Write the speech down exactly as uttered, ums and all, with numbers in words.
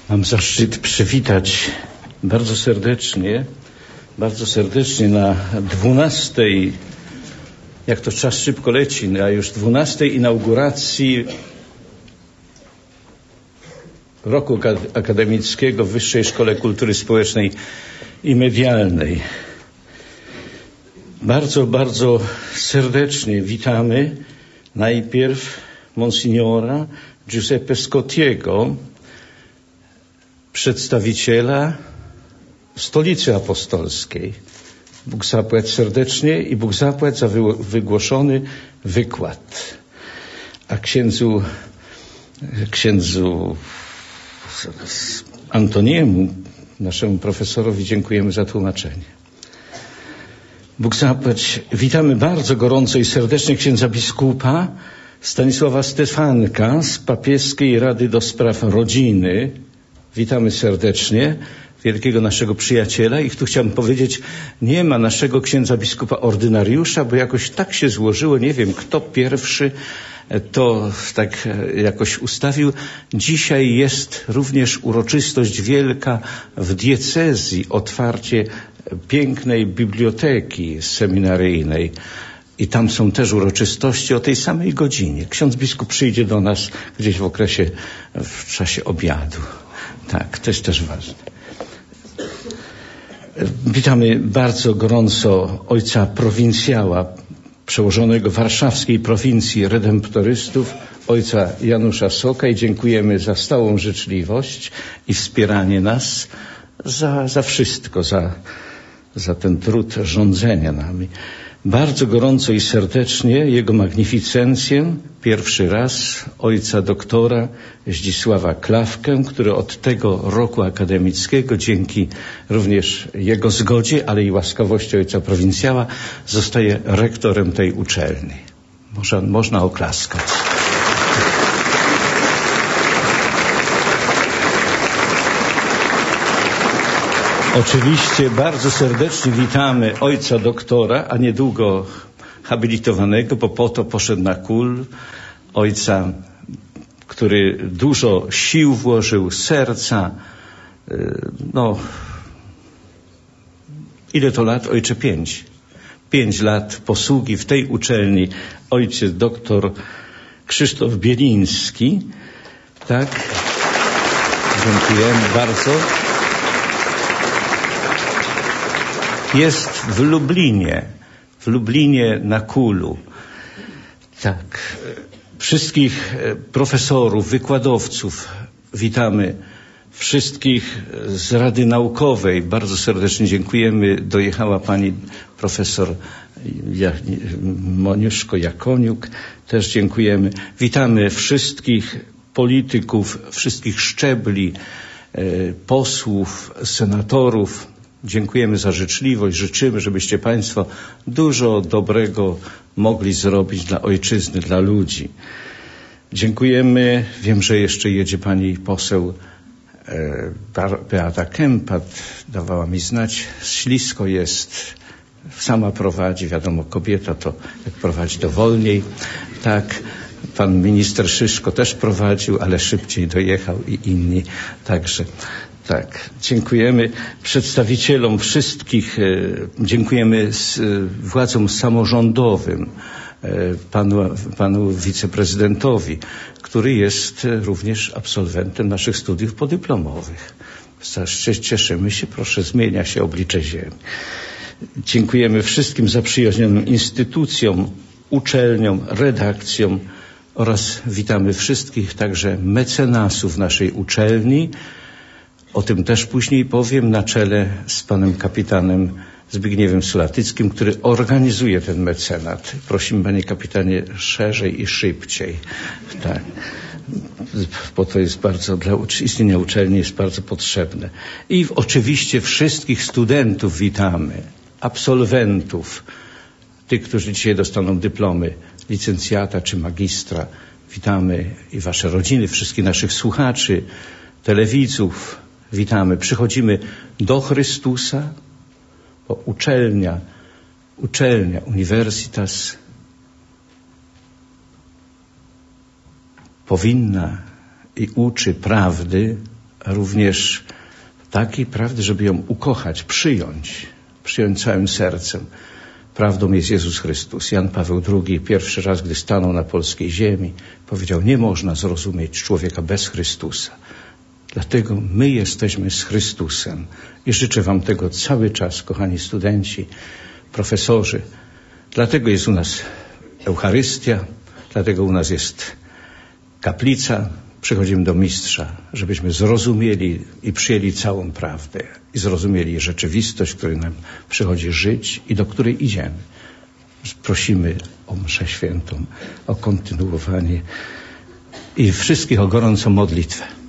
Mam zaszczyt przywitać bardzo serdecznie, bardzo serdecznie na dwunastej, jak to czas szybko leci, a już dwunastej inauguracji roku akademickiego w Wyższej Szkole Kultury Społecznej i Medialnej. Bardzo, bardzo serdecznie witamy najpierw monsignora Giuseppe Scottiego, przedstawiciela Stolicy Apostolskiej. Bóg zapłać serdecznie i Bóg zapłać za wygłoszony wykład. A księdzu, księdzu Antoniemu, naszemu profesorowi, dziękujemy za tłumaczenie. Bóg zapłać. Witamy bardzo gorąco i serdecznie księdza biskupa Stanisława Stefanka z Papieskiej Rady do Spraw Rodziny. Witamy serdecznie wielkiego naszego przyjaciela i tu chciałbym powiedzieć, nie ma naszego księdza biskupa ordynariusza, bo jakoś tak się złożyło, nie wiem kto pierwszy to tak jakoś ustawił. Dzisiaj jest również uroczystość wielka w diecezji, otwarcie pięknej biblioteki seminaryjnej. I tam są też uroczystości o tej samej godzinie. Ksiądz biskup przyjdzie do nas gdzieś w okresie, w czasie obiadu. Tak, to jest też ważne. Witamy bardzo gorąco ojca prowincjała, przełożonego warszawskiej prowincji redemptorystów, ojca Janusza Soka i dziękujemy za stałą życzliwość i wspieranie nas, za, za wszystko, za, za ten trud rządzenia nami. Bardzo gorąco i serdecznie Jego Magnificencję, pierwszy raz ojca doktora Zdzisława Klawkę, który od tego roku akademickiego, dzięki również jego zgodzie, ale i łaskawości ojca prowincjała, zostaje rektorem tej uczelni. Można, można oklaskać. Oczywiście bardzo serdecznie witamy ojca doktora, a niedługo habilitowanego, bo po to poszedł na kul, ojca, który dużo sił włożył, serca. No, ile to lat? Ojcze, pięć. Pięć lat posługi w tej uczelni. Ojciec doktor Krzysztof Bieliński. Tak. Dziękujemy bardzo. Jest w Lublinie, w Lublinie na Kulu. Tak. Wszystkich profesorów, wykładowców witamy. Wszystkich z Rady Naukowej bardzo serdecznie dziękujemy. Dojechała pani profesor Moniuszko Jakoniuk. Też dziękujemy. Witamy wszystkich polityków, wszystkich szczebli, posłów, senatorów. Dziękujemy za życzliwość, życzymy, żebyście Państwo dużo dobrego mogli zrobić dla ojczyzny, dla ludzi. Dziękujemy. Wiem, że jeszcze jedzie pani poseł Beata Kempat, dawała mi znać. Ślisko jest, sama prowadzi, wiadomo, kobieta to jak prowadzi to wolniej. Tak, pan minister Szyszko też prowadził, ale szybciej dojechał i inni. Także tak, dziękujemy przedstawicielom wszystkich, dziękujemy władzom samorządowym, panu, panu wiceprezydentowi, który jest również absolwentem naszych studiów podyplomowych. Cieszymy się, proszę, zmienia się oblicze ziemi. Dziękujemy wszystkim zaprzyjaźnionym instytucjom, uczelniom, redakcjom oraz witamy wszystkich także mecenasów naszej uczelni. O tym też później powiem, na czele z panem kapitanem Zbigniewem Sulatyckim, który organizuje ten mecenat. Prosimy, panie kapitanie, szerzej i szybciej. Tak. Bo to jest bardzo, dla istnienia uczelni jest bardzo potrzebne. I oczywiście wszystkich studentów witamy, absolwentów, tych, którzy dzisiaj dostaną dyplomy licencjata czy magistra. Witamy i wasze rodziny, wszystkich naszych słuchaczy, telewidzów. Witamy. Przychodzimy do Chrystusa, bo uczelnia, uczelnia, Universitas powinna i uczy prawdy również takiej prawdy, żeby ją ukochać, przyjąć, przyjąć całym sercem. Prawdą jest Jezus Chrystus. Jan Paweł drugi pierwszy raz, gdy stanął na polskiej ziemi, powiedział, nie można zrozumieć człowieka bez Chrystusa. Dlatego my jesteśmy z Chrystusem. I życzę wam tego cały czas, kochani studenci, profesorzy. Dlatego jest u nas Eucharystia, dlatego u nas jest kaplica. Przychodzimy do mistrza, żebyśmy zrozumieli i przyjęli całą prawdę i zrozumieli rzeczywistość, w której nam przychodzi żyć i do której idziemy. Prosimy o mszę świętą, o kontynuowanie i wszystkich o gorącą modlitwę.